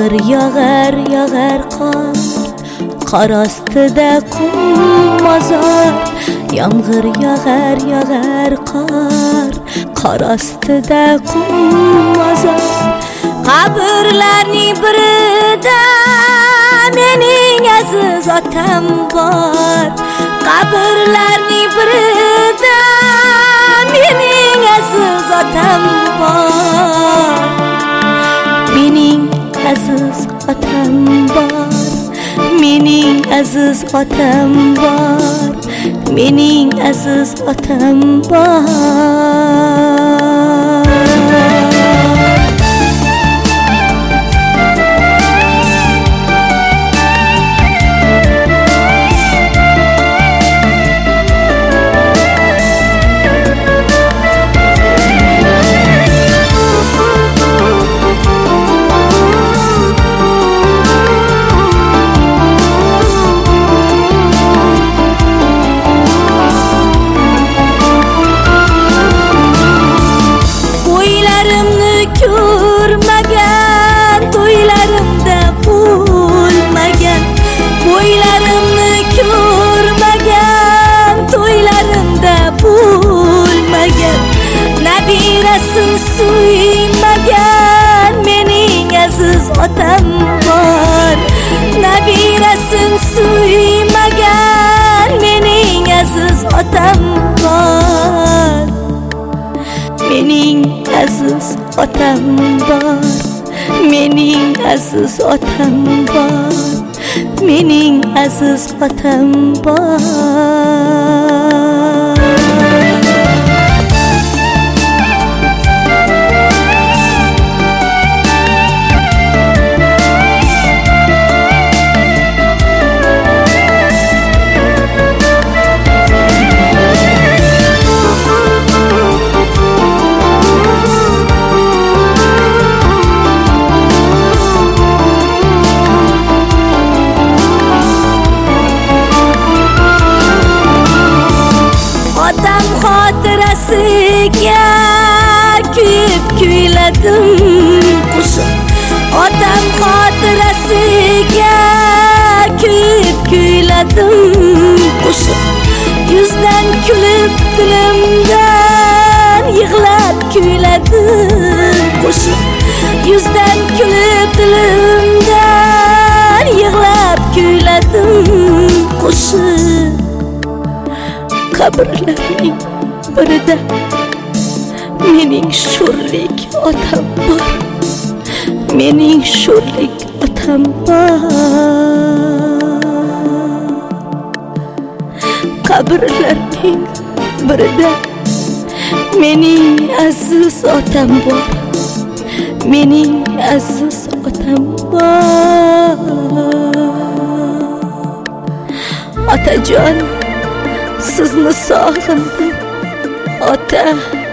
yog'ar qor ostida qum mozor. Yomg'ir yog'ar qor ostida qum mozor. Qabrlarning birida mening aziz otam bor. Qabrlarning birida mening aziz otam bor. Mening aziz otam bor. Mening aziz otam bor. Mening aziz otam bor. Ko'rmagan to'ylarimda bo'lmagan, bo'ylarimni ko'rmagan to'ylarimda bo'lmagan, nabirasin suymagan mening aziz otam bor. Nabirasin suymagan mening aziz otam bor. Mening aziz otam bor. Mening aziz otam bor. Mening aziz otam bor. Otam xotirasiga kuyib kuyladim qo'shiq. Otam xotirasiga kuyib kuyladim qo'shiq. Yuzdan kulib dilimdan yig'lab kuyladim qo'shiq. Yuzdan kulib dilimdan yig'lab kuyladim qo'shiq. Qabrlarning birida mening sho'rlik otam bor. Mening sho'rlik otam bor. Qabrlarning birida mening aziz otam bor. Mening aziz otam bor. Otajon, sizni sog'indim ota.